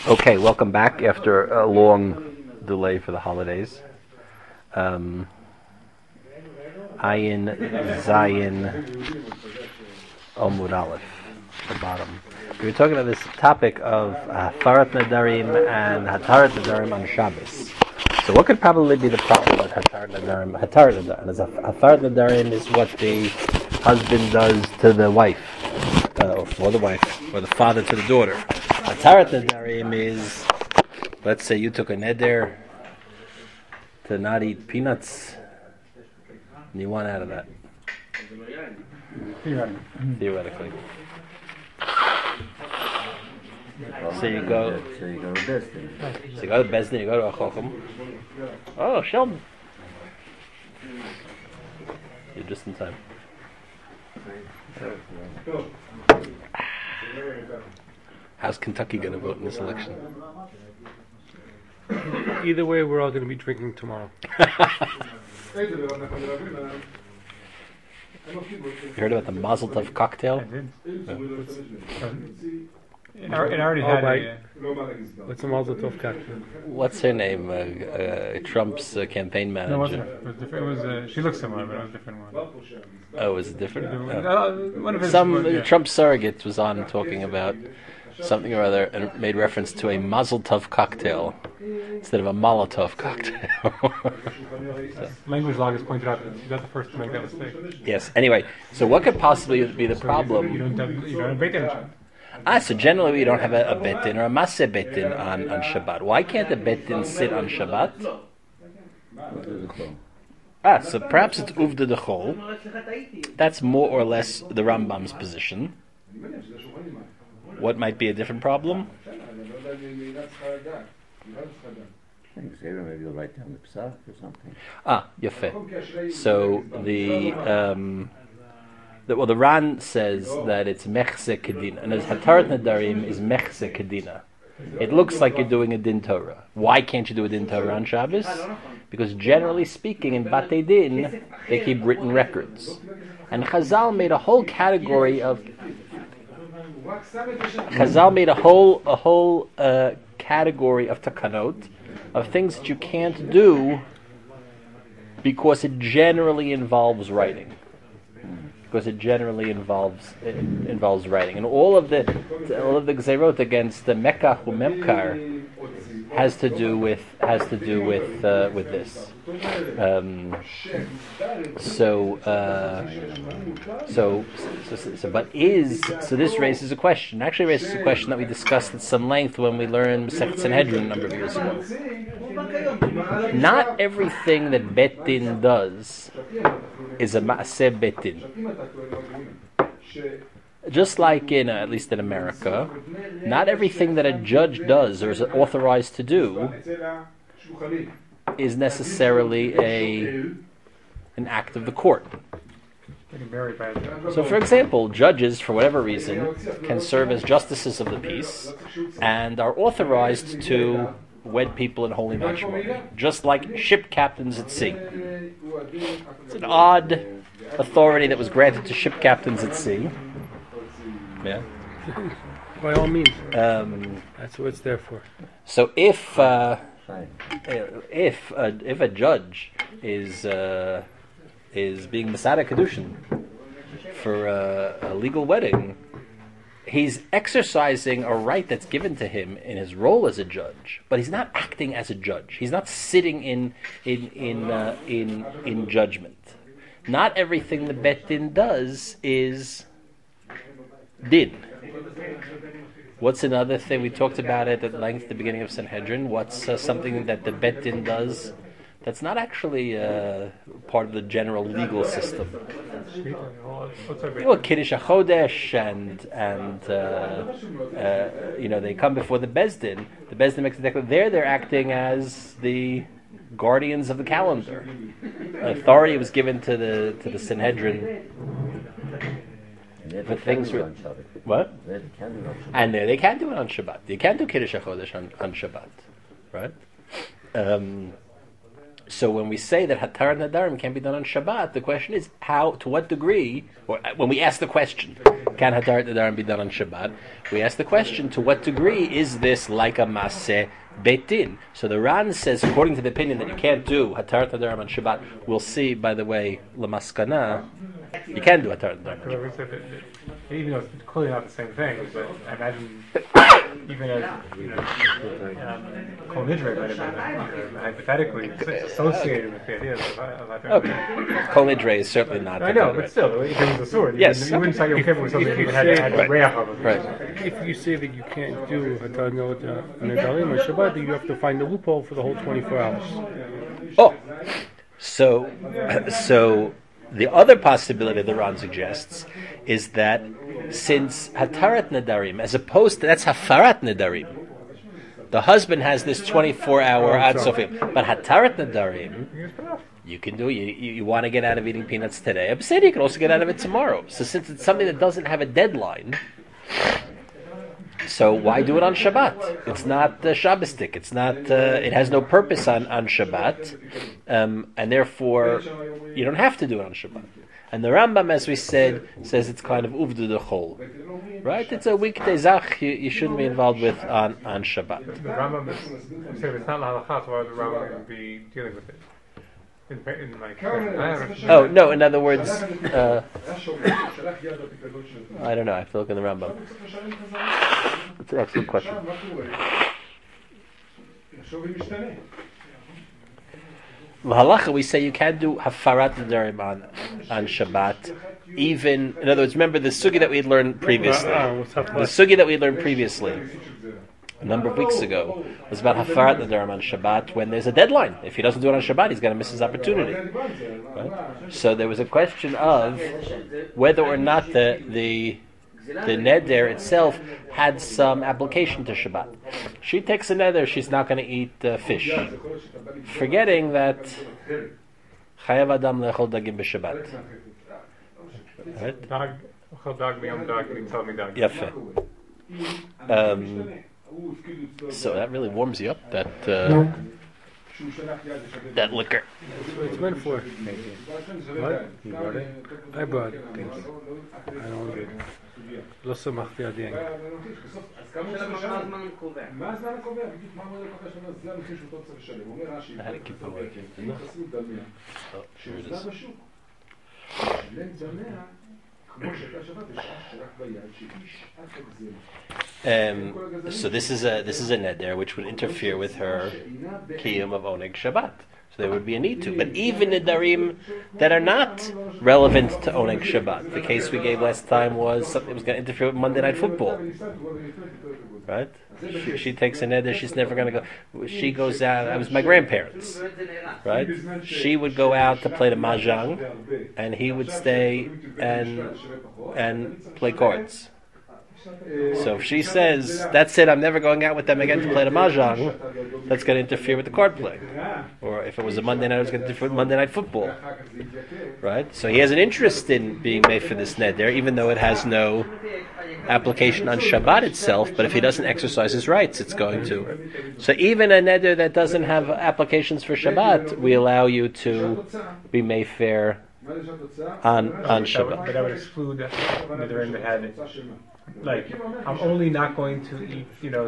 Okay, welcome back after a long delay for the holidays. Ayin Zayin Omud Aleph, the bottom. We were talking about this topic of Hatarat Nadarim and Hatarat Nadarim on Shabbos. So what could probably be the problem with Hatarat Nadarim? Hatarat Nadarim is what the husband does to the wife, or for the wife, or the father to the daughter. Hatarat Nadarim is, let's say you took a neder to not eat peanuts, and you want out of that. Theoretically. So you go to Bezdin. So you go to Bezdin, you go to a Chochem. Oh, Sheldon. You're just in time. How's Kentucky going to vote in this election? Either way, we're all going to be drinking tomorrow. You heard about the Mazel Tov cocktail? I did. It already had a... What's a Mazel Tov cocktail? What's her name? Trump's campaign manager. No, it wasn't. It was different. It was, she looked similar, but it was a different one. Oh, was it different? One of his... Trump surrogate was on talking about something or other and made reference to a Mazel Tov cocktail instead of a Molotov cocktail. Language log has pointed out that she's not the first to make that mistake. Yes. Anyway, so what could possibly be the problem? You don't have Beit Din. So generally we don't have a Bet Din or a Maseh Bet Din on Shabbat. Why can't the Bet Din sit on Shabbat? So perhaps it's Uvda D'Chol. That's more or less the Rambam's position. What might be a different problem? Maybe you'll write down the Pesach or something. Yafeh. So the Ran says that it's Mechse Kedina, and as Hatarat Nadarim is Mechse Kedina. It looks like you're doing a Din Torah. Why can't you do a Din Torah on Shabbos? Because generally speaking, in Batei Din, they keep written records. And Chazal made a whole category of... Chazal made a whole category of takanot, of things that you can't do because it generally involves writing. Because it generally involves writing, and all of the gzerot against the Mekach u'Memkar has to do with this. So this raises a question. Actually, raises a question that we discussed at some length when we learned Masechet Sanhedrin a number of years ago. Not everything that Bet Din does is a Maaseh Bet Din. Just like at least in America, not everything that a judge does or is authorized to do is necessarily an act of the court. So, for example, judges, for whatever reason, can serve as justices of the peace and are authorized to wed people in holy matrimony, just like ship captains at sea. It's an odd authority that was granted to ship captains at sea. Yeah. By all means. That's what it's there for. So if a judge is being Masada Kedushin for a legal wedding, he's exercising a right that's given to him in his role as a judge, but he's not acting as a judge. He's not sitting in judgment. Not everything the Bet Din does is Din. What's another thing? We talked about it at length at the beginning of Sanhedrin. What's something that the Bet Din does that's not actually part of the general legal system? Kiddush HaChodesh and they come before the Bezdin. The Bezdin makes a declaration. They're acting as the guardians of the calendar. Authority was given to the Sanhedrin. But things were what? And they can do it on Shabbat. You can't do Kiddush HaChodesh on Shabbat, right? So when we say that Hatarat Nadarim can be done on Shabbat, the question is to what degree, or when we ask the question, can Hatarat Nedarim be done on Shabbat? We ask the question, to what degree is this like a Maseh Beit Din? So the Ran says, according to the opinion that you can't do Hatarat Nedarim on Shabbat, we'll see, by the way, Lamaskana, you can do Hatarat Nedarim. Even though it's clearly not the same thing, but I imagine even as Kol Nidre might have been hypothetically associated with the idea of Okay. Kol Nidre is certainly not. I know, but still, if it was a sword, yes, you wouldn't say you're careful with something that had the reach of it. Right. If you say that you can't do Hatarat Nedarim on Shabbat, then you have to find a loophole for the whole 24 hours. Oh, so the other possibility the Ran suggests is that since Hatarat Nedarim, as opposed to that's Hafarat Nedarim, the husband has this 24-hour ad sofim, but Hatarat Nedarim, you can do. You want to get out of eating peanuts today. I'm saying you can also get out of it tomorrow. So since it's something that doesn't have a deadline, so why do it on Shabbat? It's not Shabbosdik. It's not. It has no purpose on Shabbat, and therefore you don't have to do it on Shabbat. And the Rambam, as we said, says it's kind of uvdu dechol, right? It's a weekday zach you shouldn't be involved with on Shabbat. The Rambam is saying it's not lahalachas. Why would the Rambam be dealing with it? In like, oh no! In other words, I don't know. I have to look in the Rambam. It's an excellent question. Halacha, we say you can't do hafarat nedarim on Shabbat. Even, in other words, remember the sugi that we had learned previously. The sugi that we had learned previously a number of weeks ago was about hafarat nedarim on Shabbat when there's a deadline. If he doesn't do it on Shabbat, he's going to miss his opportunity. Right? So there was a question of whether or not the neder itself had some application to Shabbat. She takes a neder, she's not going to eat fish, forgetting that chayav adam lechol dagim b'Shabbat. Right? Dog, tell me dog. Yafe. So that really warms you up, that liquor. That's what it's meant for. What? You brought it? I brought it. I don't get it. לא שמחתי עדיין. מה הזמן הקובע? בדיוק מה המועד הקובע שאומר, זה המחיר שאותו צריך לשלם. הוא אומר רש"י, חסרות דמיה, שהוזלה בשוק. שלם דמיה, כמו שהייתה שבת, יש שרק ביד, שאיש אל תגזל. So this is a neder which would interfere with her kiyum of oneg Shabbat. So there would be a need to. But even nedarim that are not relevant to oneg Shabbat. The case we gave last time was something that was going to interfere with Monday Night Football. Right? She takes a neder, she's never going to go. She goes out, it was my grandparents. Right? She would go out to play the mahjong, and he would stay and play cards. So if she says, that's it, I'm never going out with them again to play the mahjong, that's going to interfere with the card play. Or if it was a Monday night, it was going to interfere with Monday Night Football. Right? So he has an interest in being made for this neder, even though it has no application on Shabbat itself, but if he doesn't exercise his rights, it's going to. So even a neder that doesn't have applications for Shabbat, we allow you to be made fair on Shabbat. But that would exclude the nedarim that had, like, I'm only not going to eat,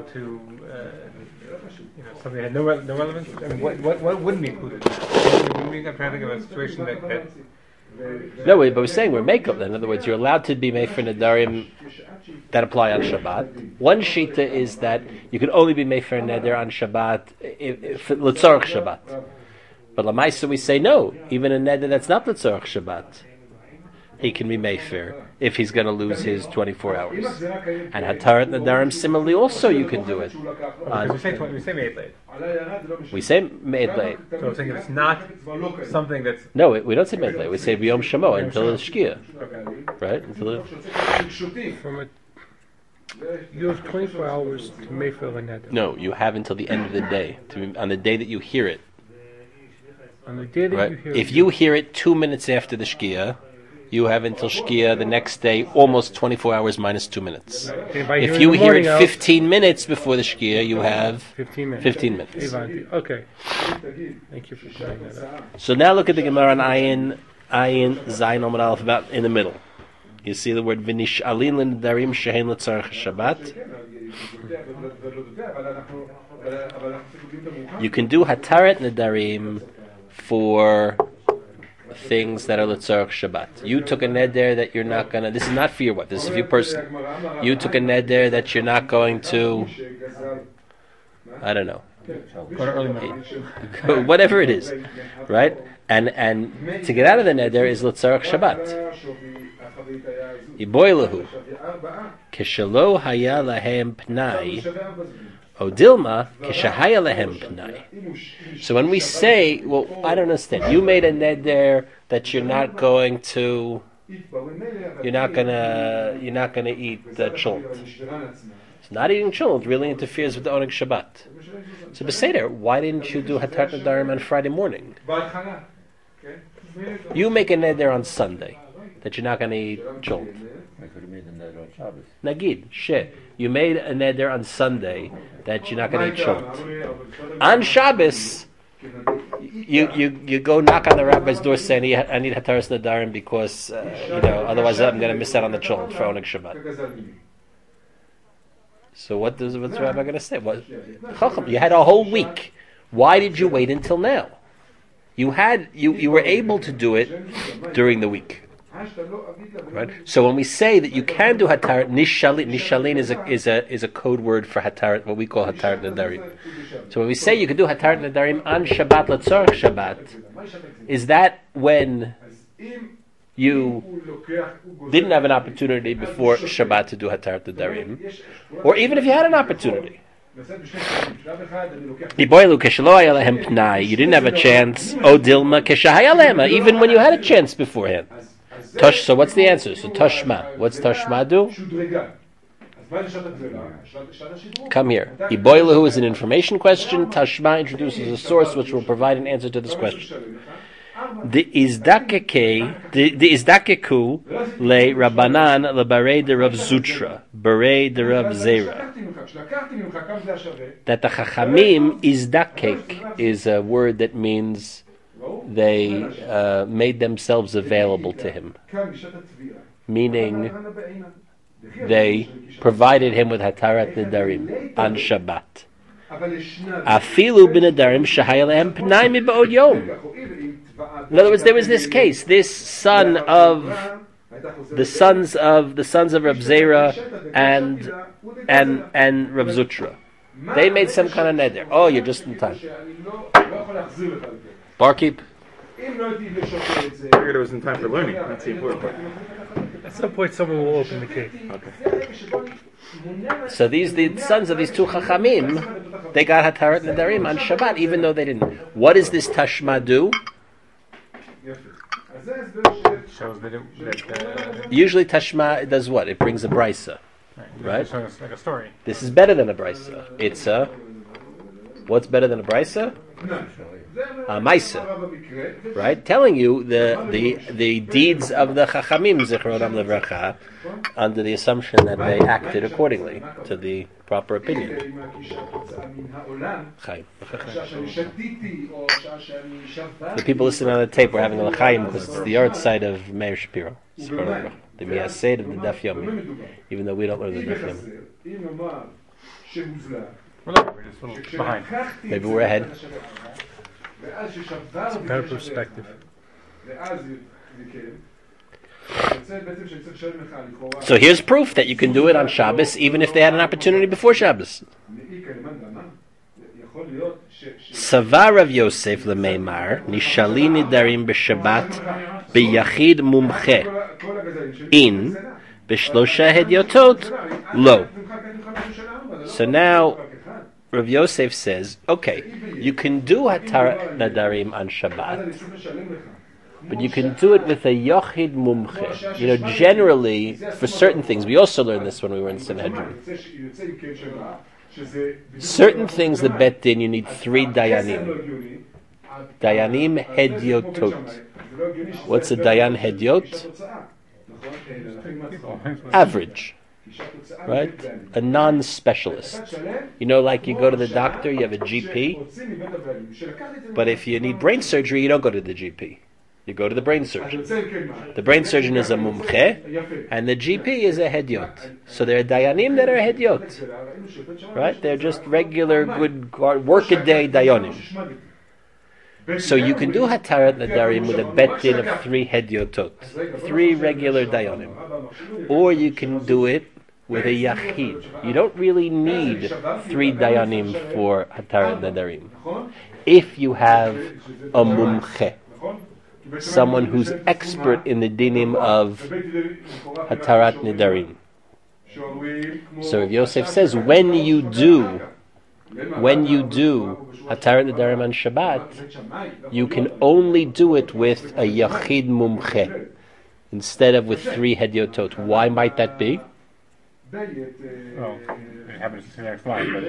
something that had no relevance. I mean, what wouldn't be included? I'm trying to think of a situation that no, but we're saying we're makeup. In other words, you're allowed to be made for nedarim that apply on Shabbat. One shita is that you can only be made for a neder on Shabbat if l'tzorach Shabbat. But l'maisa we say no. Even a neder that's not l'tzorach Shabbat, he can be mefer if he's going to lose his 24 hours. And hatarat nedarim similarly also you can do it. we say me'ed leid. We say me'ed leid. So I'm saying if it's not something that's no, we don't say me'ed leid. We say b'yom shamo until the shkia, right? Until you have 24 hours to make for a neder. No, you have until the end of the day, on the day that you hear it. On the day that right? you hear If you hear it 2 minutes after the shkia, you have until shkia the next day, almost 24 hours minus 2 minutes. If you hear it 15 minutes before the shkia, you have 15 minutes. Okay. Thank you for sharing that up. So now look at the Gemara on Ayin Zayin Omar Aleph, about in the middle. You see the word v'nish'alin l'nedarim she'en l'tzarech Shabbat. You can do hataret nedarim for things that are l'tzarech Shabbat. You took a neder that you're not gonna. This is not for your wife. This is for you personally. You took a neder that you're not going to. I don't know. Go to early morning. Whatever it is, right? And to get out of the neder is l'tzarech Shabbat. Iboilahu kishelo haya lahem pnai odilma kishahaya lahem pnai. So when we say, well, I don't understand. You made a neder that you're not going to eat the chulent. Not eating chulent really interferes with the oneg Shabbat. So Beseder, why didn't you do Hataret Nedarim on Friday morning? You make a neder on Sunday that you're not going to eat chulent. I could have made a neder on Shabbos. Nagid, shit. You made a neder on Sunday that you're not going to eat chulent. On Shabbos, you go knock on the rabbi's door saying, I need Hataret Nedarim because, otherwise I'm going to miss out on the chulent for oneg Shabbat. So what's the rabbi going to say? What? Chacham, you had a whole week. Why did you wait until now? You were able to do it during the week, right? So when we say that you can do hataret nishalin is a code word for hataret, what we call hataret nedarim. So when we say you can do hataret nedarim on Shabbat l'tzarech Shabbat, is that when you didn't have an opportunity before Shabbat to do hataret nedarim, or even if you had an opportunity? You didn't have a chance. Even when you had a chance beforehand. So what's the answer? So Tashma. What's Tashma do? Come here. Iboilahu is an information question. Tashma introduces a source which will provide an answer to this question. The izdakeku le Rabbanan le Barei de Rav Zutra, Barei de Rav Zera. That the Chachamim izdakek is a word that means they made themselves available to him, meaning they provided him with hataret nedarim on Shabbat. Afilu b'nedarim shehaya lehem pnai miba'od yom. In other words, there was this case. This son of the sons of Rav Zera and Rav Zutra. They made some kind of neder. Oh, you're just in time. Barkeep. I figured it was in time for learning. That's the important part. At some point, someone will open the cake. Okay. So the sons of these two chachamim, they got hataret nedarim on Shabbat, even though they didn't. What does this tashma do? Shows that Usually tashma does what? It brings a brisa, right? It's like a story. This is better than a brisa. It's a... What's better than a brisa? A maisa, right? Telling you the deeds of the chachamim, zichronam levracha, under the assumption that they acted accordingly to the proper opinion. The people listening on the tape were having a l'chaim because it's the art side of Meir Shapiro, the miyased of the Daf Yomi, even though we don't learn the Daf Yomi. We're just a little behind. Maybe we're ahead. It's a better perspective. So here's proof that you can do it on Shabbos, even if they had an opportunity before Shabbos. Savar Rav Yosef lemeimar nishali nidarim b'Shabbat b'yachid mumche in b'shlosha hedyotot lo. So now Rav Yosef says, okay, you can do hataret nedarim on Shabbat, but you can do it with a yochid mumche. Generally, for certain things, we also learned this when we were in Sanhedrin. Certain things, the Bet Din, you need 3 dayanim. Dayanim hedyotot. What's a dayan hedyot? Average. Right? A non-specialist. Like you go to the doctor, you have a GP, but if you need brain surgery, you don't go to the GP. You go to the brain surgeon. The brain surgeon is a mumche, and the GP is a hedyot. So there are dayanim that are hedyot, right? They're just regular, good, workaday dayanim. So you can do hatarat nadarim with a bet din of 3 hedyotot, 3 regular dayanim, or you can do it with a yachid. You don't really need 3 dayanim for hatarat nadarim. If you have a mumche, someone who's expert in the dinim of hatarat nadarim. So if Yosef says, when you do hatarat nadarim on Shabbat, you can only do it with a yachid mumche instead of with 3 hedyotot. Why might that be? Well, it happens to the next line, but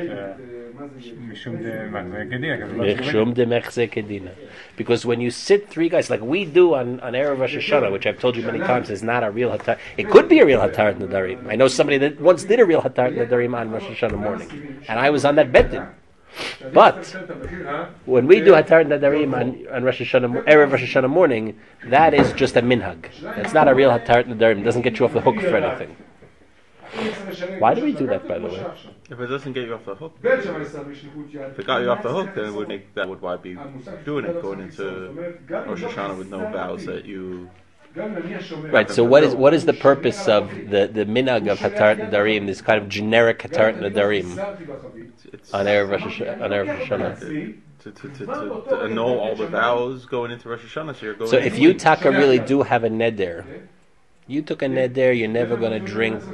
Mishum de Machzeh Kedina. Because when you sit 3 guys, like we do on Erev Rosh Hashanah, which I've told you many times is not a real Hatarat. It could be a real Hatarat Nadarim. I know somebody that once did a real Hatarat Nadarim on Rosh Hashanah morning, and I was on that bedding. But when we do Hatarat Nadarim on Rosh Hashanah, Erev Rosh Hashanah morning, that is just a minhag. It's not a real Hatarat Nadarim. It doesn't get you off the hook for anything. Why do we do that, by the way? If it doesn't get you off the hook, if it got you off the hook, then it would make that would why be doing it, going into Rosh Hashanah with no vows that you. Right. So what is the purpose of the minhag of Hatarat Nadarim? This kind of generic Hatarat Nadarim on Erev Rosh Hashanah. To annul all the vows going into Rosh Hashanah, so you're going. So if you taka really do have a neder. You took a neder, you're never going to drink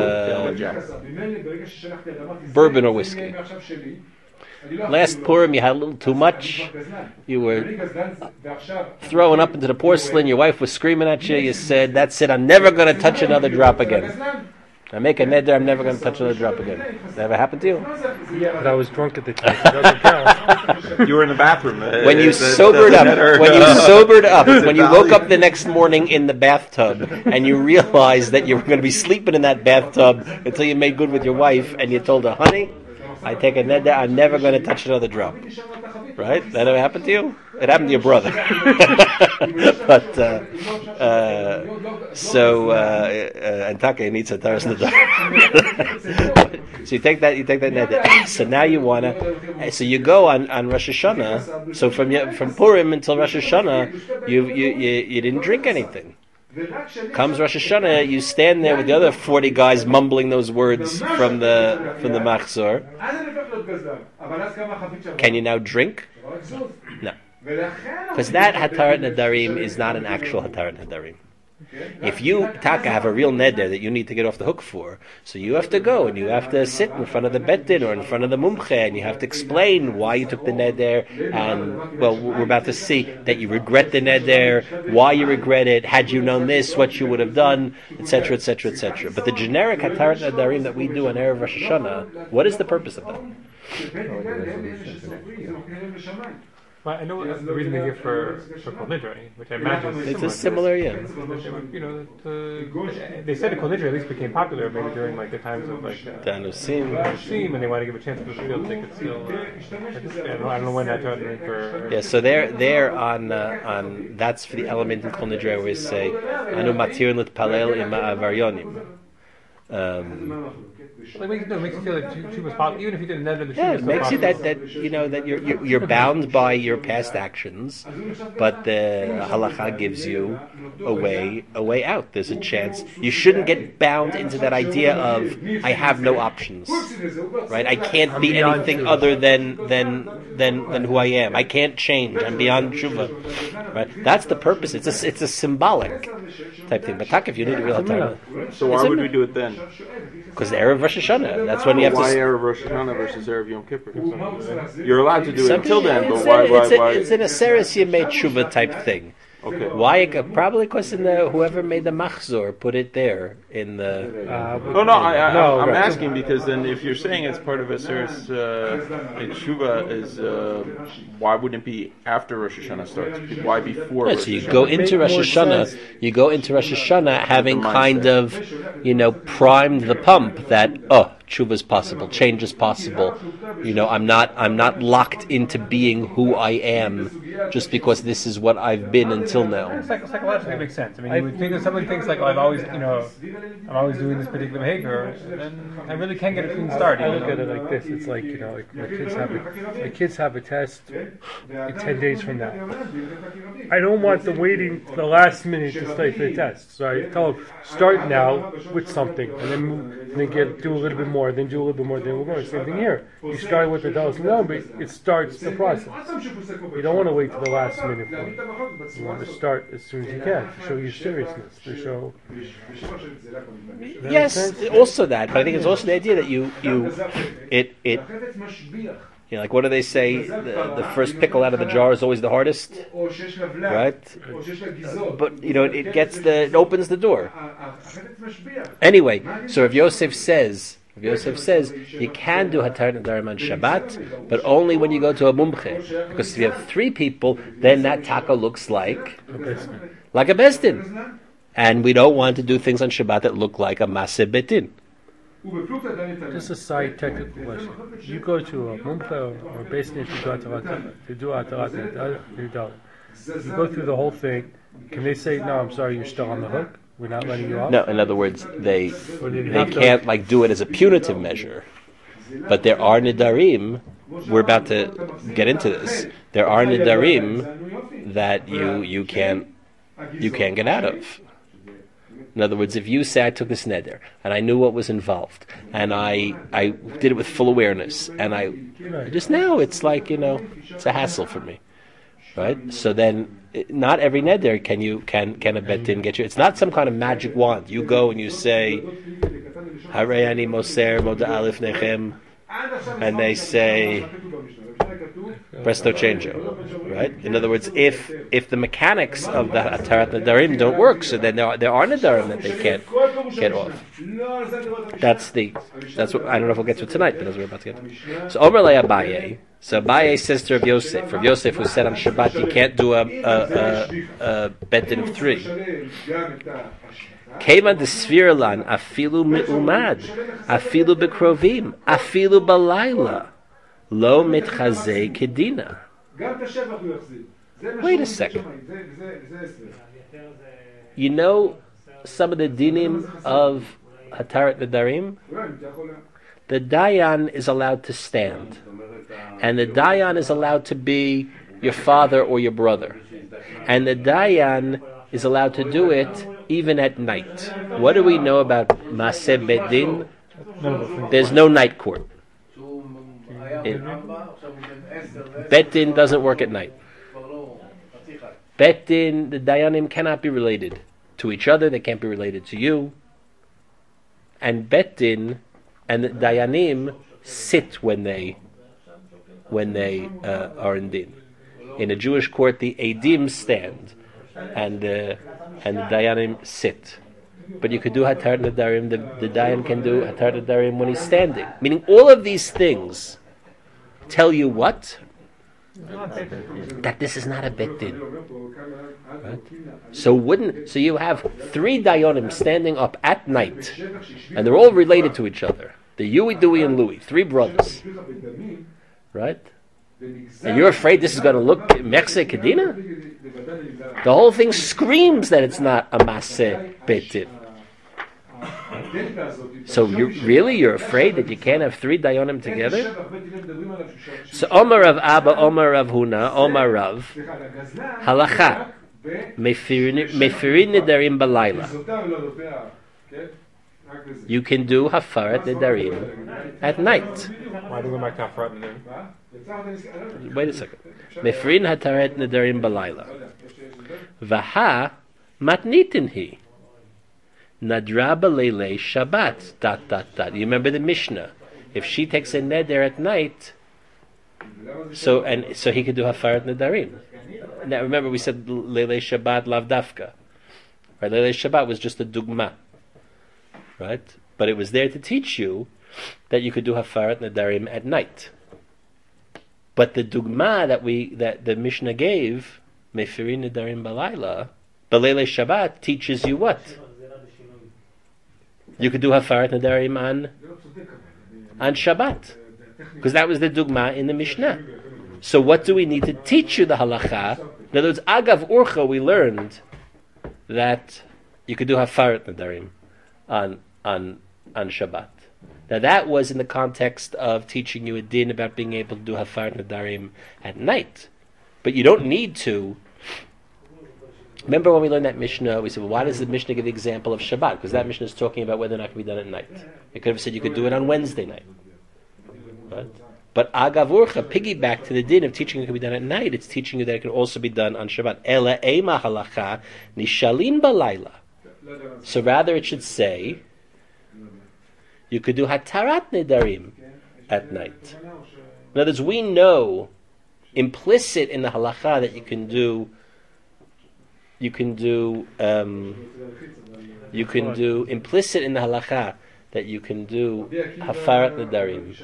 bourbon or whiskey. Last Purim, you had a little too much. You were throwing up into the porcelain. Your wife was screaming at you. You said, that's it, I'm never going to touch another drop again. I make a neder, I'm never going to touch another drop again. That ever happened to you? Yeah, but I was drunk at the time. It doesn't count. You were in the bathroom. When you sobered up, when you woke up the next morning in the bathtub, and you realized that you were going to be sleeping in that bathtub until you made good with your wife, and you told her, honey, I take a neder, I'm never going to touch another drop. Right? That ever happened to you? It happened to your brother. But and Taka needs a taras nadar. So you take that neder. So now you wanna. So you go on Rosh Hashanah. So from Purim until Rosh Hashanah, you didn't drink anything. Comes Rosh Hashanah, you stand there with the other 40 guys mumbling those words from the Machzor. Can you now drink? No. Because that Hatarat Nadarim is not an actual Hatarat Nadarim. If you, Taka, have a real neder that you need to get off the hook for, so you have to go and you have to sit in front of the bet din or in front of the mumche and you have to explain why you took the neder and, well, we're about to see that you regret the neder, why you regret it, had you known this, what you would have done, etc., etc., etc. But the generic Hatarat Nadarim that we do on Erev Rosh Hashanah, what is the purpose of that? Well, I know the reason they give for Kol Nidre, which I imagine is it's similar, yeah. You know, they said the Kol Nidre at least became popular maybe during like the times of like Danusim, and they want to give a chance to the field they could still. I don't know when that turned for. Yeah, so they're on that's for the element in Kol Nidre where we say Anu Matirin L'Tpalel Ima Avaryonim. It makes you feel like Tshuva was popular, even if you didn't know the Tshuva. Yeah, it makes you that you know that you're bound by your past actions, but the halacha gives you a way out. There's a chance. You shouldn't get bound into that idea of I have no options, right? I can't be anything other than who I am. I can't change. I'm beyond Tshuva, right? That's the purpose. It's a symbolic type thing. But if you need a real Hatarat, so why would we do it then? Because the Erev Rosh Hashanah. That's when you have why to. Why Erev Rosh Hashanah versus Erev Yom Kippur? You're allowed to do it until then, but why? It's an Aseres Yemei Tshuva type thing. Okay. Why? Probably because whoever made the Machzor put it there in the. I'm asking because then if you're saying it's part of Aseres Tshuva is why wouldn't it be after Rosh Hashanah starts? Why before? Right, so you go into Rosh Hashanah. You go into Rosh Hashanah having kind of, primed the pump that tshuva is possible, change is possible. I'm not locked into being who I am just because this is what I've been until now. Psychologically, it makes sense. I mean, you would think that somebody thinks like, I'm always doing this particular behavior, and I really can't get a clean start. I look at it like this. It's like, like my kids have a test in 10 days from now. I don't want them waiting to the last minute to study for the test. So I tell them, start now with something, and then do a little bit more, then do a little bit more, then we're going. Same thing here. You start with the dollars no, but it starts the process. You don't want to wait to the last minute for it. You want to start as soon as you can to show your seriousness, to show. Yes, also that, but I think it's also the idea that like what do they say? The first pickle out of the jar is always the hardest, right? But it opens the door. Anyway, so if Yosef says you can do Hatarat Nedarim on Shabbat, but only when you go to a mumche, because if you have 3 people, then that taka looks like a besdin, and we don't want to do things on Shabbat that look like a maseh betin. Just a side technical question. You go to a mumche or basically to do Hatarat Nedarim. You go through the whole thing. Can they say, no, I'm sorry, you're still on the hook? We're not letting you off? No, in other words, they can't do it as a punitive measure. But there are nidarim. We're about to get into this. There are nidarim that you can't get out of. In other words, if you say I took this neder and I knew what was involved and I did it with full awareness and just now it's like it's a hassle for me, right? So then, not every neder can a bet din get you. It's not some kind of magic wand. You go and you say Harayani Moser Moda Alif Nechem, and they say presto changeo, right? In other words, if the mechanics of the Hatarat Nedarim don't work, so then there are Nedarim that they can't get off. That's what I don't know if we'll get to tonight, but that's what we're about to get to. So Omer le Abaye. So Abaye says to Rav Yosef, who said on Shabbat you can't do a bet din of 3. Kema desvirlan afilu me'umad, afilu bekrovim, afilu balayla, lo mitchazei kedina. Wait a second. You know some of the dinim of Hatarat Nedarim? The dayan is allowed to stand, and the dayan is allowed to be your father or your brother, and the dayan is allowed to do it even at night. What do we know about Maseh Bedin? There's no night court. Bet-din doesn't work at night. Bet-din, the dayanim cannot be related to each other. They can't be related to you. And bet-din and the dayanim sit when they are in din. In a Jewish court, the edim stand, and the dayanim sit. But you could do Hatarat Nedarim. The dayan can do Hatarat Nedarim when he's standing. Meaning, all of these things tell you what? That this is not a bet din. Right? So you have 3 dayanim standing up at night, and they're all related to each other. The Yui, Dewey, and Louis, 3 brothers. Right? And you're afraid this is going to look Mechse Kedina? The whole thing screams that it's not a Maseh Betin. So you're afraid that you can't have 3 dayanim together? So Omar Rav Abba, Omar Rav Huna, Omar Rav, Halacha, Mefirin Nedarim Balayla. You can do Hafarat Nedarim at night. Why do we make Hafarat Nedarim? Wait a second. Mefirin Hatarat Nedarim Balayla. Vaha matnitin hi. Nadra Balele Shabbat. You remember the Mishnah? If she takes a neder at night, so he could do Hafarat Nedarim. Now remember we said Leilei Shabbat Lav Dafka. Right? Leilei Shabbat was just a dugma. Right? But it was there to teach you that you could do Hafarat Nedarim at night. But the dugma that the Mishnah gave, Mefirin Nedarim Balayla, Balele Shabbat, teaches you what? You could do Hafarat Nedarim on Shabbat, because that was the dugma in the Mishnah. So what do we need to teach you the halacha? In other words, agav urcha, we learned that you could do hafarat nadarim on Shabbat. Now that was in the context of teaching you a din about being able to do hafarat nadarim at night, but you don't need to. Remember when we learned that Mishnah, we said, well, why does the Mishnah give the example of Shabbat? Because that Mishnah is talking about whether or not it can be done at night. It could have said you could do it on Wednesday night. Right? But Agav Urcha, piggyback to the din of teaching it can be done at night, it's teaching you that it can also be done on Shabbat. Ela ema halacha nishalin balayla. So rather it should say, you could do hatarat nedarim at night. In other words, we know, implicit in the halacha, that you can do implicit in the halacha that you can do hafarat nedarim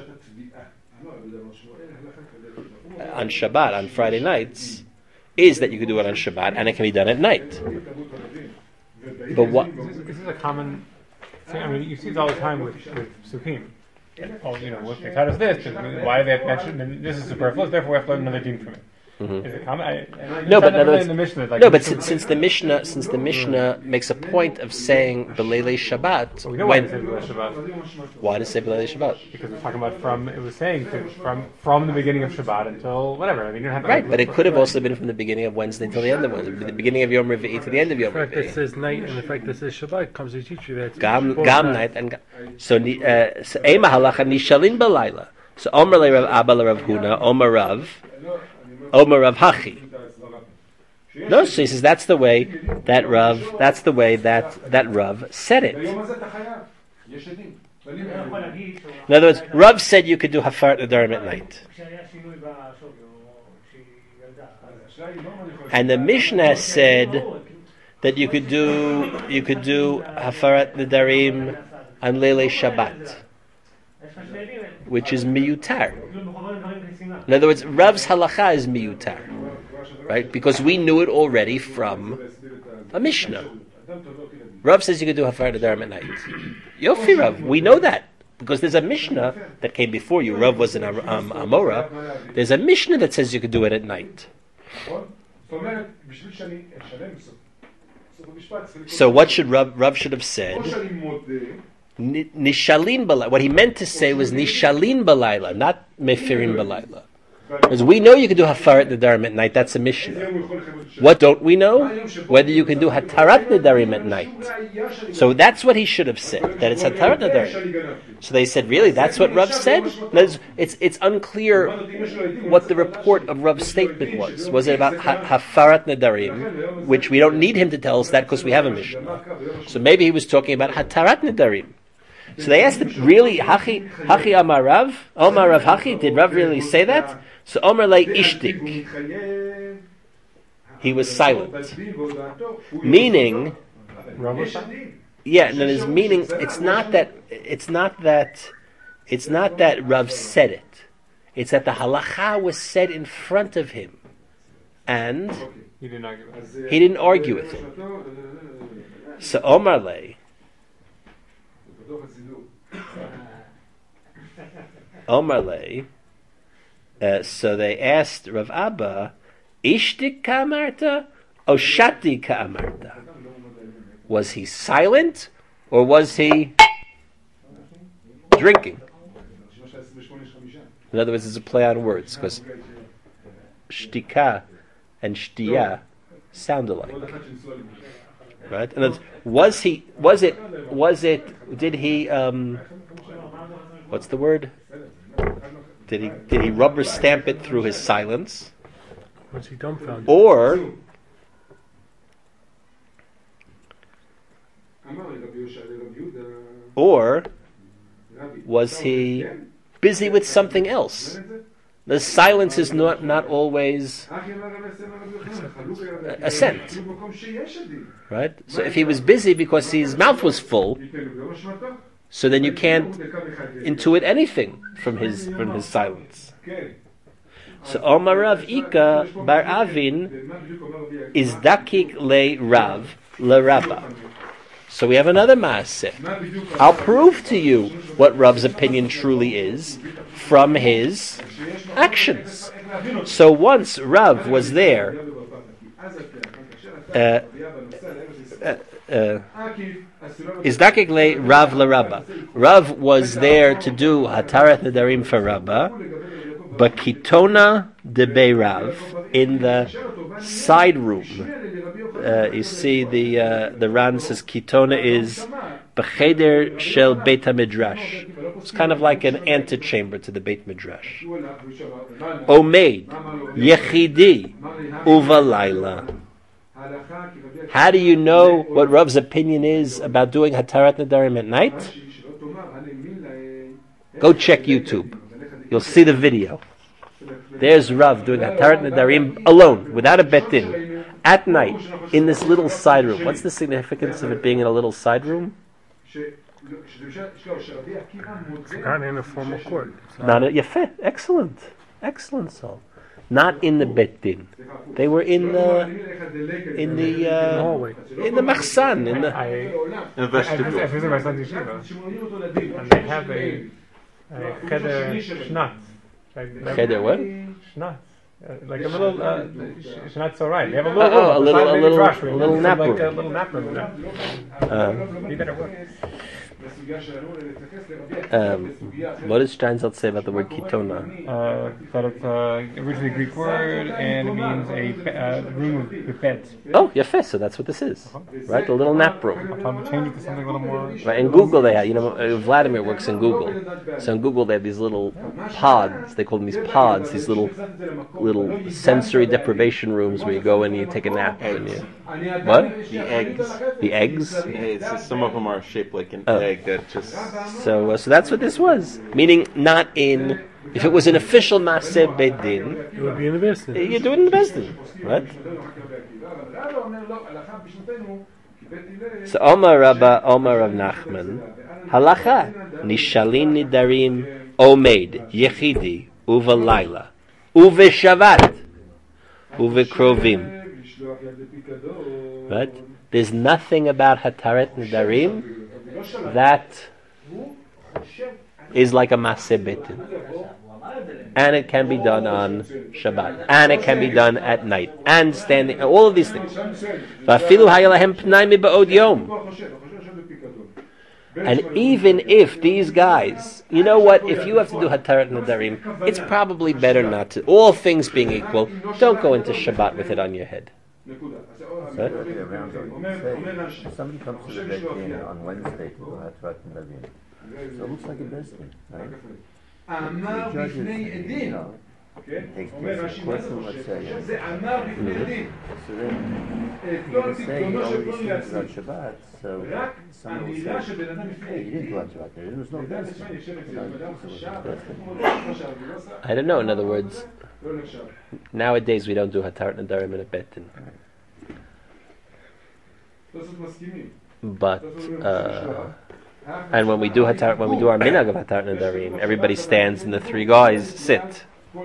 on Shabbat, on Friday nights, is that you can do it on Shabbat and it can be done at night. But what? This is a common thing. I mean, you see it all the time with Sukkim. Oh, what they taught us this. Why they have mentioned, and this is superfluous, therefore we have to learn another din from it. Mm-hmm. Is it common? No, but since the Mishnah makes a point of saying B'leilei Shabbat, we know why does it say B'leilei Shabbat? Why does it say B'leilei Shabbat? Because we're talking about from the beginning of Shabbat until whatever. I mean, you don't have right, but it could have also been from the beginning of Wednesday until the end of Wednesday, the beginning of Yom Revi'i to the end of Yom Revi'i. The fact that says night and the fact that says Shabbat comes to teach you that. Gam night and so Ema halacha nishalin balayla. So Omer le Rav Abba le Rav Huna, Omer Rav Hachi. No, so he says that's the way that Rav said it. In other words, Rav said you could do hafarat nadarim at night, and the Mishnah said that you could do hafarat nadarim on Leilei Shabbat, which is miyutar. In other words, Rav's halacha is miyutar, right? Because we knew it already from a Mishnah. Rav says you could do hafarat nadarim at night. Yofi Rav, we know that because there's a Mishnah that came before you. Rav was in Amora. There's a Mishnah that says you could do it at night. So what should Rav should have said? Nishalin balayla. What he meant to say was nishalin balayla, not mefirin balayla. Because we know you can do hafarat nadarim at night. That's a Mishnah. What don't we know? Whether you can do hatarat nadarim at night. So that's what he should have said. That it's hatarat nadarim. So they said, really, that's what Rav said? It's unclear what the report of Rav's statement was. Was it about hafarat nadarim, which we don't need him to tell us that because we have a Mishnah. So maybe he was talking about hatarat nadarim. So they asked him, really, Hachi Amar Rav? Omar Rav Hachi? Did Rav really say that? So Omar lay ishtik. He was silent. Meaning, yeah, and his meaning, it's not that Rav said it. It's that the halacha was said in front of him. And he didn't argue with him. So Omar lay. So they asked Rav Abba, Ishtik ka'amarta or shati ka'amarta? Was he silent or was he drinking? In other words, it's a play on words because shtika and shtiya sound alike. Right? And did he what's the word? Did he rubber stamp it through his silence? Was he dumbfounded? Or was he busy with something else? The silence is not always assent. Right? So if he was busy because his mouth was full, so then you can't intuit anything from his silence. So Omar Rav Ika Bar Avin is dakik le Rav le Rabba. So we have another maaseh. I'll prove to you what Rav's opinion truly is from his actions. So once Rav was there, Izdakek le Rav LaRabba. Rav was there to do Hatarat Nedarim for Rabba, but Kitona de Beirav in the side room. You see, the Ran says Kitona is B'cheder Shel Beit HaMidrash. It's kind of like an antechamber to the Beit Midrash. Omeid Yechidi Uva Laila. How do you know what Rav's opinion is about doing Hatarat Nedarim at night? Go check YouTube. You'll see the video. There's Rav doing Hatarat Nedarim alone, without a bet din, at night, in this little side room. What's the significance of it being in a little side room? Not in a formal court. Yafet, excellent, soul. Not in the bet din. They were in the hallway, in the machsan, in the vestibule. I visit my son's yeshiva, and they have a cheder shnat. Cheder what? Shnat. Like a little shnat's all right. They have a little a little nap room. Like a little nap room. You better work. What does Steinsaltz say about the word kitona? That it's originally a Greek word and it means a room with beds. Oh, yafeh, so that's what this is, right? The little nap room. I'll probably change it to something a little more. Right, in Google they have, Vladimir works in Google. So in Google they have these little pods, they call them these pods, these little sensory deprivation rooms where you go and you take a nap. And you, what? The eggs. The eggs? Some of them are shaped like an egg that just... So that's what this was. Meaning not in... If it was an official Maaseh Beit Din, it would be in the Bezdin. You do it in the Bezdin, right? So Omar Rabba, Omar Rav Nachman, Halacha, Nishalin Nidarim, Omeid, Yechidi, Uva Laila, Uve Shavat, Uve Krovim. Right? There's nothing about Hataret Nidarim that is like a Maaseh Beit Din. And it can be done on Shabbat. And it can be done at night. And standing, all of these things. And even if these guys, you know what, if you have to do Hatarat Nedarim, it's probably better not to. All things being equal, don't go into Shabbat with it on your head. Right? Somebody comes to the Beit Din on Wednesday to do Hatarat Nedarim. So it looks like a Bezdin, right? The judges, takes place in courtroom, let's say. So then, you can say all these things about Shabbat, so someone will say, hey, you didn't do Hatarat, there was no Bezdin. I don't know, in other words, nowadays we don't do Hatarat Nedarim in a Beit Din. But, and when we do our minhag of Hatarat Nedarim, everybody stands and the three guys sit.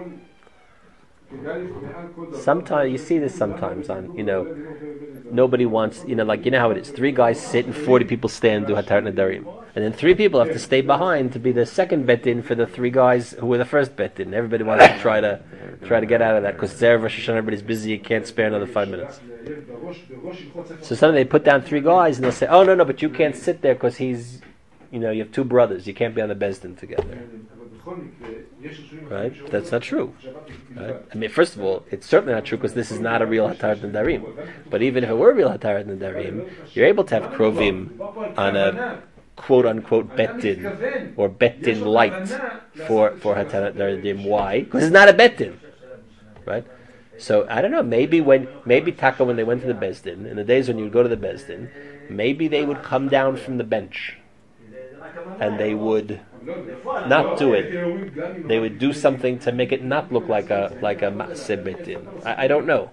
Sometimes you see this sometimes on, nobody wants, like how it is. 3 guys sit and 40 people stand and do Hatarat Nedarim, and then 3 people have to stay behind to be the second bet in for the 3 guys who were the first bet in. Everybody wants to try to get out of that because it's Erev Rosh Hashanah, everybody's busy. You can't spare another 5 minutes. So suddenly they put down 3 guys and they'll say, "Oh no, but you can't sit there because he's." You have 2 brothers. You can't be on the Bezdin together. Right? That's not true. Right? I mean, first of all, it's certainly not true because this is not a real Hatarat Nedarim. But even if it were a real Hatarat Nedarim, you're able to have Krovim on a quote-unquote Bet-Din or Bet-Din light for Hatarat Nedarim. Why? Because it's not a Bet-Din. Right? So, I don't know, maybe Taka, when they went to the Bezdin, in the days when you would go to the Bezdin, maybe they would come down from the bench. And they would not do it. They would do something to make it not look like a Maaseh Beit Din. I don't know.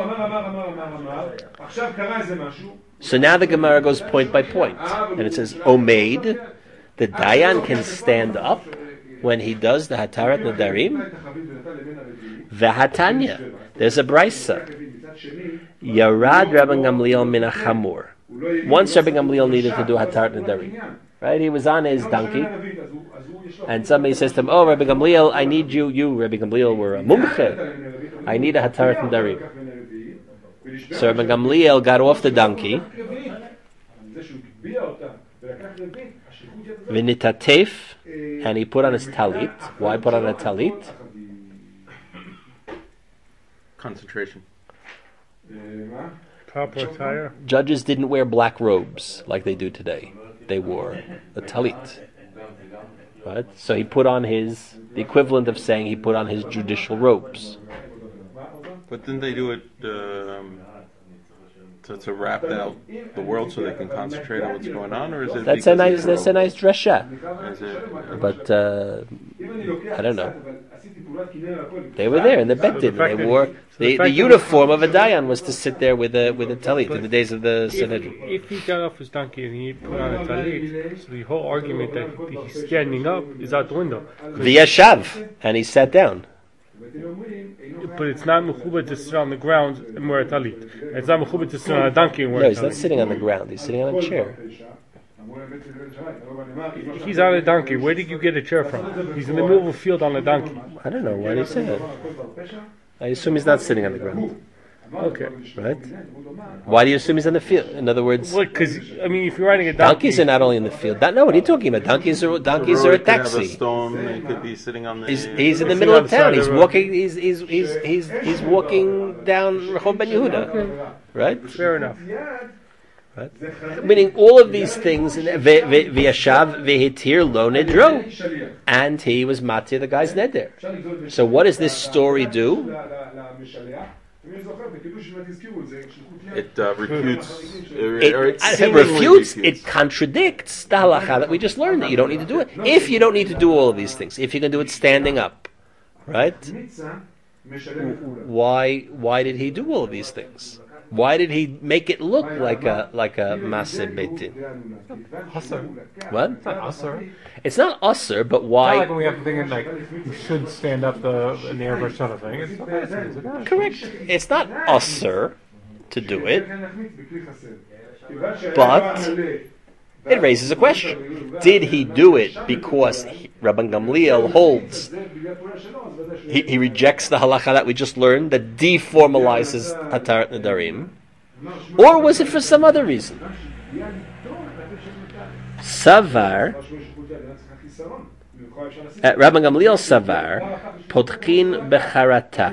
So now the Gemara goes point by point, and it says, Omeid, the Dayan can stand up when he does the Hatarat Nedarim. V'hatanya, there's a brisa. Yarad Rabban Gamliel min hachamor. once Rabbi Gamliel needed to do Hatarat Nedarim, right? He was on his donkey, and somebody says to him, "Oh, Rabbi Gamliel, I need you. You, Rabbi Gamliel, were a mumche. I need a Hatarat Nedarim." So Rabbi Gamliel got off the donkey, v'nitatef, and he put on his talit. Why put on a talit? Concentration. Proper attire. Judges didn't wear black robes like they do today. They wore a talit. Right? So he put on the equivalent of saying he put on his judicial robes. But didn't they do it to wrap out the world so they can concentrate on what's going on, or is it? That's a nice dresha. Is it? But I don't know. They were there in the Beit Din. They wore the uniform of a dayan was to sit there with a talit in the days of the Sanhedrin. If he got off his donkey and he put on a talit, so the whole argument that he's standing up is out the window. V'yashav, and he sat down. But it's not mechuba to sit on the ground and wear a talit. It's not mechuba to sit on a donkey and wear No, a he's not talit. sitting on the ground. He's sitting on a chair. He's on a donkey. Where did you get a chair from? He's in the middle of a field on a donkey. I don't know. Why do you say that? I assume he's not sitting on the ground. Okay. Right? Why do you assume he's in the field? In other words, Well, because, I mean, if you're riding a donkey... donkeys are not only in the field. No, what are you talking about? Donkeys are a Could have a taxi. stone. He could be sitting on the. He's in the middle of town. He's walking. He's walking down Rehov Ben Yehuda, right? Fair enough. Right? Meaning all of these things. V'yashav v'hitir lo nidro, and he was matir the guy's neder. So what does this story do? It refutes. It refutes. It contradicts the halacha that we just learned that you don't need to do it. If you don't need to do all of these things, if you can do it standing up, right? Why did he do all of these things? Why did he make it look like a Maseh Beit Din? What? It's not usher. It's not usher, but Not why? like when we have to think like you should stand up in the air sort of thing. It's okay. Correct. It's not usher to do it, but it raises a question. Did he do it because Rabban Gamliel holds, he rejects the halacha that we just learned that deformalizes Hatarat Nedarim, or was it for some other reason? Savar, Rabban Gamliel Savar, Potchin Becharata.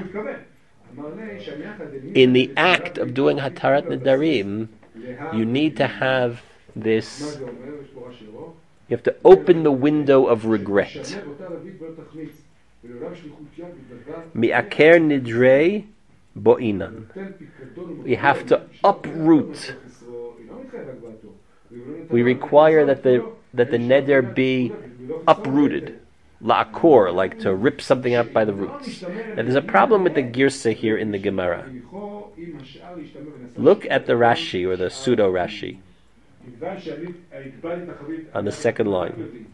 In the act of doing Hatarat Nedarim, you need to have this, you have to open the window of regret. Mi'aker nidrei bo'inan. We have to uproot. We require that the neder be uprooted. La'akor, like to rip something out by the roots. Now there's a problem with the girsa here in the Gemara. Look at the Rashi, or the pseudo Rashi, on the second line.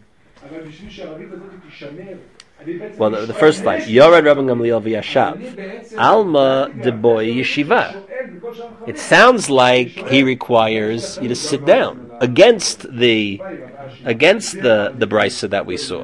Well, the first line. Yorad Rabban Gamliel v'yashav. Alma de boy yeshiva. It sounds like he requires you to sit down against the brisa that we saw.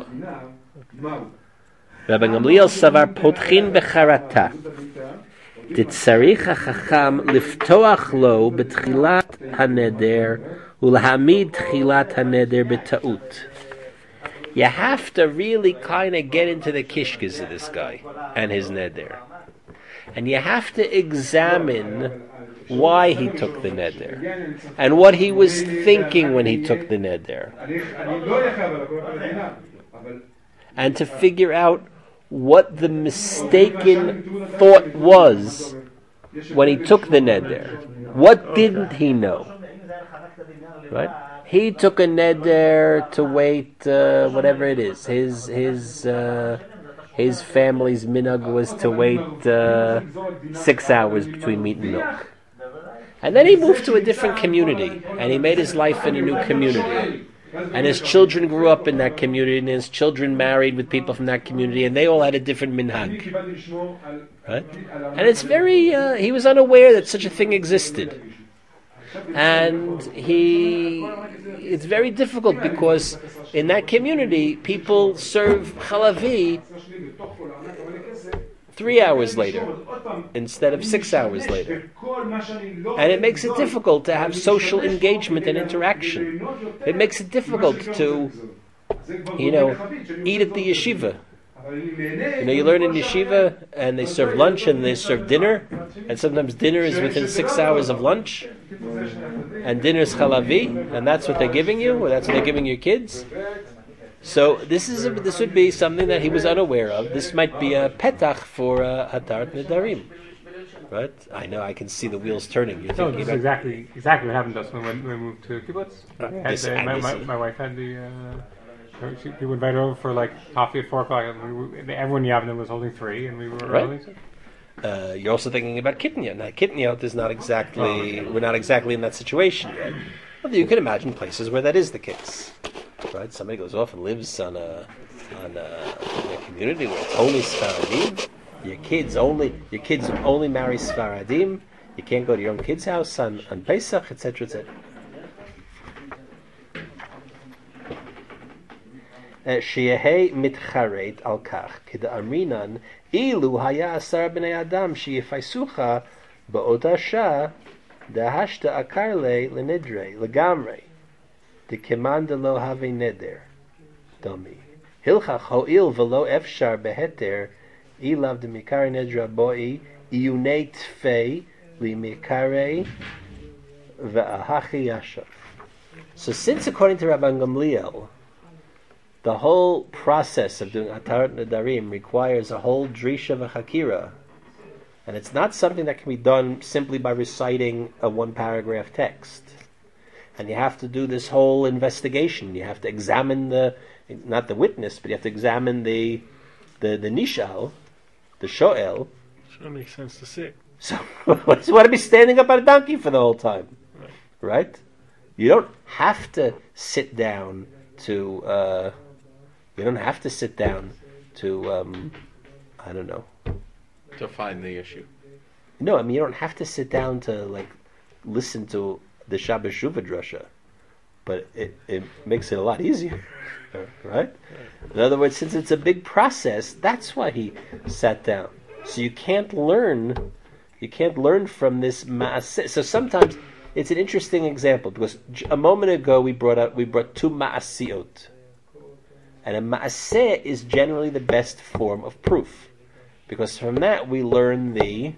Rabban Gamliel savar potchin becharata. Ditzarich hachacham liftoach lo betchilat haneder ulhamid tchilat haneder betaut. You have to really kind of get into the kishkas of this guy and his neder, and you have to examine why he took the neder and what he was thinking when he took the neder, and to figure out what the mistaken thought was when he took the neder. What didn't he know? Right? He took a neder to wait, whatever it is. His family's minhag was to wait 6 hours between meat and milk. And then he moved to a different community, and he made his life in a new community. And his children grew up in that community, and his children married with people from that community, and they all had a different minhag. Right? And it's very, he was unaware that such a thing existed. and it's very difficult because in that community, people serve chalavi 3 hours later instead of 6 hours later. And it makes it difficult to have social engagement and interaction. It makes it difficult to, eat at the yeshiva. You learn in yeshiva and they serve lunch and they serve dinner, and sometimes dinner is within 6 hours of lunch, and dinner is chalavi, and that's what they're giving you, or that's what they're giving your kids. So this would be something that he was unaware of. This might be a petach for Hatarat Nedarim, right? I know, I can see the wheels turning. You're No, this is exactly what happened to us when we moved to kibbutz. My wife had we would invite her over for like coffee at 4 o'clock. And everyone in Yavne was holding 3, and we were early. So. You're also thinking about Kitniyot. Now, Kitniyot is not exactly, we're not exactly in that situation yet. But you can imagine places where that is the case. Right? Somebody goes off and lives in a community where it's only Sfaradim. Your kids only marry Sfaradim. You can't go to your own kid's house on Pesach, etc., etc. Sheyehei mitcharet al kach k'da'amrinan ilu haya asar b'nei adam sheyifaisucha ba'ota shah dahashta akarle lenidre legamre dekeman delo have neder domi hilchach ho'il velo efshar beheter ilav demikare nedra boi iunei tfei limikare ve'ahachi yashav. So since according to Rabban Gamliel the whole process of doing Hatarat Nedarim requires a whole drisha v'chakira, and it's not something that can be done simply by reciting a 1-paragraph text. And you have to do this whole investigation. You have to examine not the witness, but you have to examine the nishal, the shoel. Sure makes sense to sit. So, what does you want to be standing up on a donkey for the whole time? Right? You don't have to sit down to... You don't have to sit down to, I don't know. To find the issue. No, I mean, you don't have to sit down to, listen to the Shabbos Shuvah drasha. But it makes it a lot easier, right? In other words, since it's a big process, that's why he sat down. So you can't learn from this ma'aseh. So sometimes, it's an interesting example, because a moment ago we brought 2 ma'asiot. And a ma'aseh is generally the best form of proof. Because from that we learn the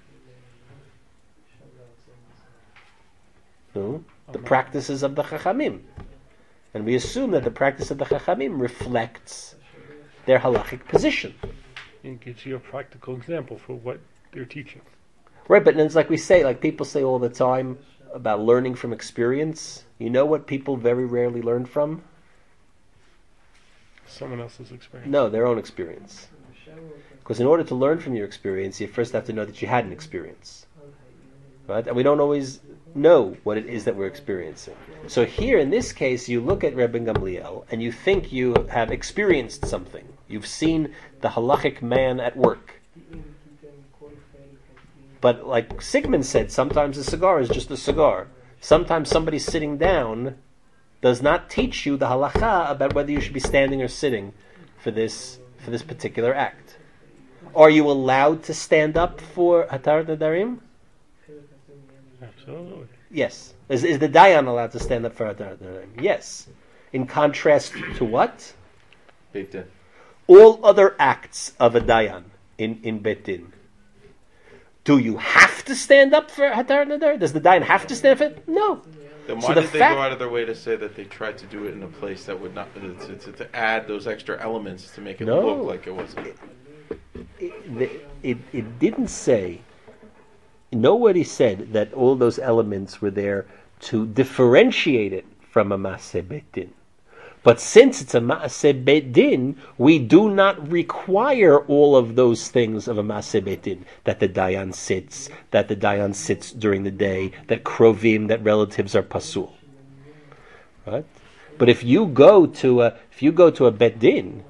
practices of the Chachamim. And we assume that the practice of the Chachamim reflects their halachic position. It gives you a practical example for what they're teaching. Right, but it's like we say, like people say all the time about learning from experience. You know what people very rarely learn from? Someone else's experience. No, their own experience. Because in order to learn from your experience, you first have to know that you had an experience. Right? And we don't always know what it is that we're experiencing. So here, in this case, you look at Rebbe Gamliel, and you think you have experienced something. You've seen the halachic man at work. But like Sigmund said, sometimes a cigar is just a cigar. Sometimes somebody sitting down does not teach you the halacha about whether you should be standing or sitting for this particular act. Are you allowed to stand up for Hatarat Nedarim? Absolutely. Yes. Is the Dayan allowed to stand up for Hatarat Nedarim? Yes. In contrast to what? Beit Din. All other acts of a Dayan in Beit Din. Do you have to stand up for Hatarat Nedarim? Does the Dayan have to stand for it? No. Then why did they go out of their way to say that they tried to do it in a place that would not to add those extra elements to make it look like it wasn't? It didn't say. Nobody said that all those elements were there to differentiate it from a Maaseh Beit Din. But since it's a Maaseh Beit Din, we do not require all of those things of a Maaseh Beit Din. That the Dayan sits during the day, that Krovim, that relatives are pasul. Right? But if you go to a Beit Din,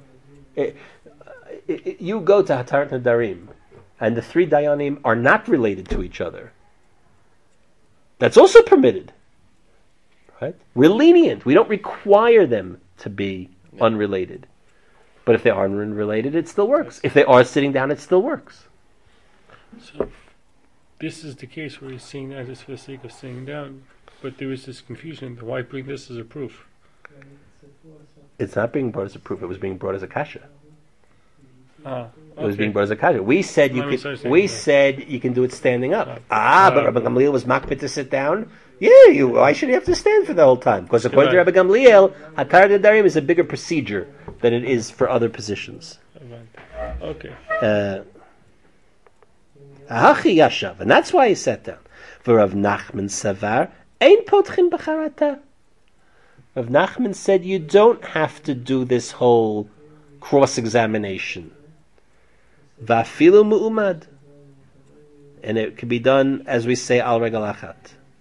you go to Hatarat Nedarim, and the 3 Dayanim are not related to each other. That's also permitted. Right? We're lenient. We don't require them to be unrelated. But if they are unrelated, it still works. If they are sitting down, it still works. So this is the case where he's saying that just for the sake of sitting down, but there was this confusion. Why bring this as a proof? It's not being brought as a proof. It was being brought as a kasha. Okay. It was being brought as a kasha. We said you could. We said you can do it standing up. But Rabbi Gamliel was makpid to sit down. Yeah, why should you have to stand for the whole time? Because according to Rabbi Gamliel, Hatar Nedarim is a bigger procedure than it is for other positions. Okay. Ahachi yashav, and that's why he sat down. For Rav Nachman savar ein potchin b'charata. Rav Nachman said you don't have to do this whole cross-examination. Vafilu mu'umad, and it can be done as we say al regal achat.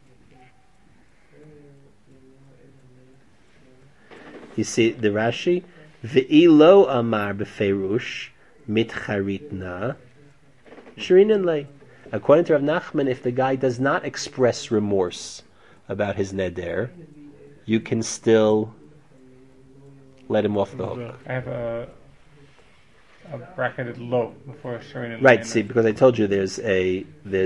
You see the Rashi, ve'ilo amar b'feirush mitcharitna shirinan lei. According to Rav Nachman, if the guy does not express remorse about his neder, you can still let him off the hook. I have a bracketed low before shirinan lei. Right. See, because I told you there's a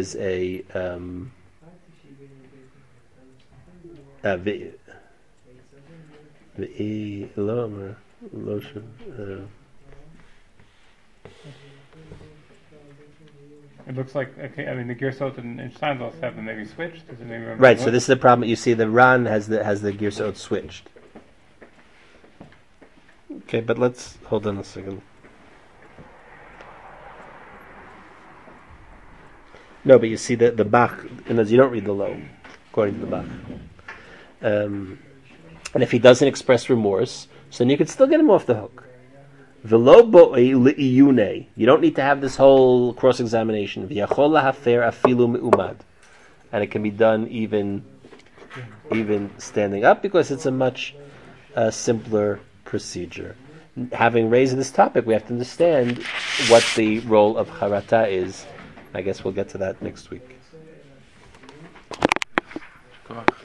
It looks like, okay, I mean, the Gersot and Steinsaltz have them maybe switched. Does it maybe right. So this is the problem. You see, the Ran has the Gersot switched. Okay, but let's hold on a second. No, but you see the Bach, and as you don't read the low, according to the Bach. And if he doesn't express remorse, so then you could still get him off the hook. You don't need to have this whole cross-examination. And it can be done even standing up because it's a much simpler procedure. Having raised this topic, we have to understand what the role of charata is. I guess we'll get to that next week.